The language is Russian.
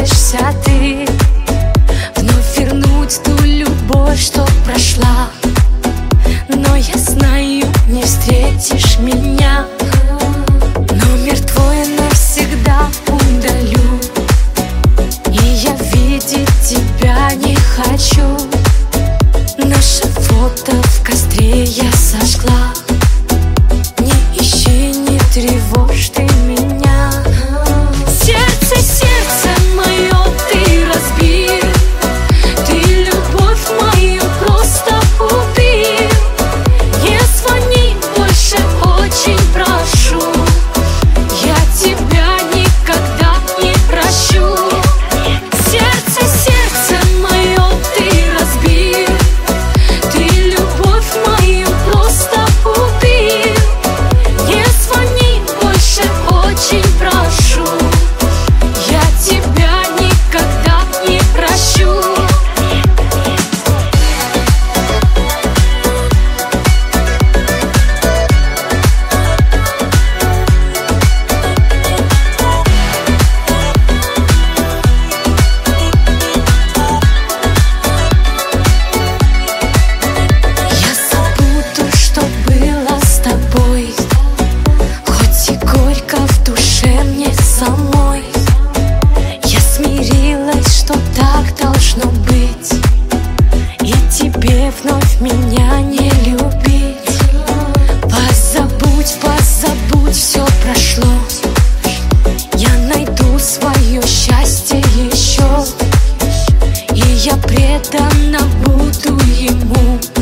пытаешься ты вновь вернуть ту любовь, что прошла. Но я знаю, не встретишь меня. Номер твой навсегда удалю, и я видеть тебя не хочу. Наше фото в костре я сожгла. Не ищи, не тревожь ты меня. Сердце, сердце мое ты разбил, ты любовь мою просто убил. Не звони больше, очень прошу, я тебя никогда не прощу. Сердце, сердце мое ты разбил, ты любовь мою просто убил. Не звони больше, очень прошу, я тебя никогда не прощу. Вновь меня не любить. Позабудь, позабудь, все прошло. Я найду свое счастье еще, и я преданно буду ему.